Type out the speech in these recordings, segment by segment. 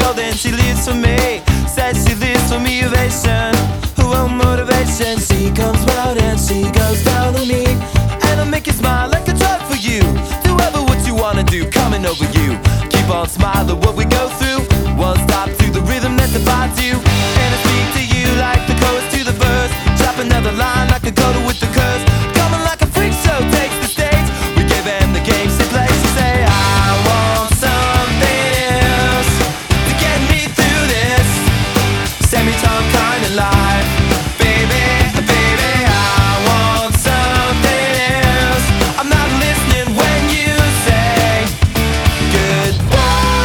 world and she lives for me. Says she lives for motivation, motivation. She comes round and she goes down on me, and I'll make you smile like a drug for you. Do ever what you wanna do, coming over you. Keep on smiling what we go through. One stop to the rhythm that divides you, and I speak to you like the chorus to the verse. Drop another line like a coda with the curse. Coming like a freak show takes the stage. We give them the game she plays. She say I want something else to get me through this semi-time kind of life. Baby, baby, I want something else. I'm not listening when you say goodbye.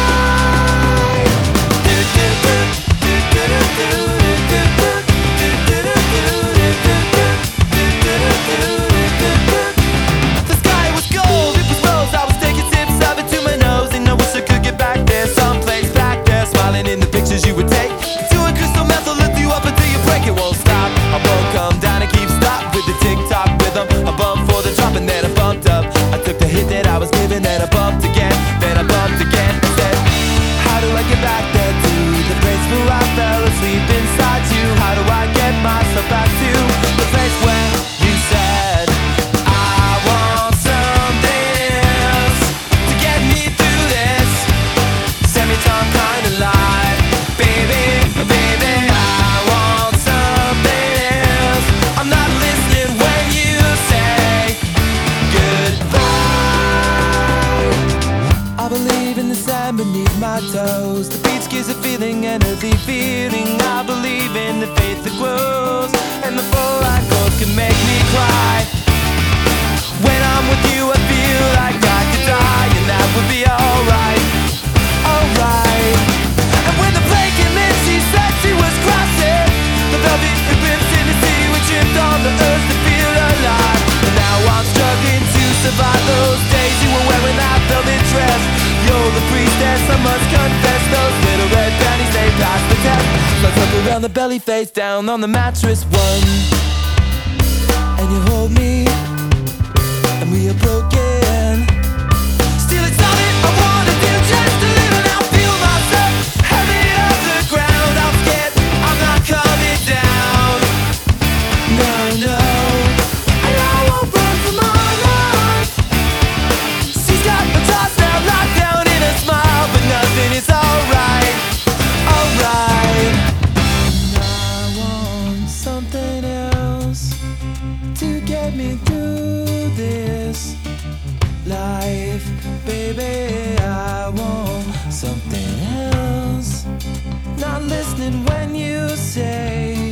The sky was gold, it was rose. I was taking sips of it to my nose, and I wish I could get back there, someplace back there, smiling in the pictures you would take. Doing crystal meth will lift you up until you break. It won't stop. I won't come down and keep stop with the tick-tock rhythm. I bumped for the drop and then I bumped up. I took the hit that I was given, then I bumped again, then I bumped again. I said, how do I get back there to the place where I fell asleep inside you? How do I get myself back to the place where you said I want something else to get me through this semi-time kind of life? Baby, baby, I want something else. I'm not listening when you say goodbye. I believe in the sand beneath my toes. The beach gives a feeling, an earthy feeling. I believe in the faith that grows, and the full-line chords can make me cry. When I'm with you I feel like I could die, and that would be alright, alright. And when the plane came in she said she was crossing the velvet ribbons in the sea. We tripped on the earth to feel alive, and now I'm struggling to survive those days you were wearing that velvet dress. You're the priestess, I must confess. Those little red panties, they passed the test. Let's look around the belly, face down on the mattress. One, and you hold me, and we are broken. Still it's all that I wanna do, just a little now. Feel myself heavy off the ground. I'm scared I'm not coming down. No, no, and I won't run from my life. She's got my thoughts now locked down in a smile, but nothing is alright, alright. And I want something else to get me through this life. Baby, I want something else. Not listening when you say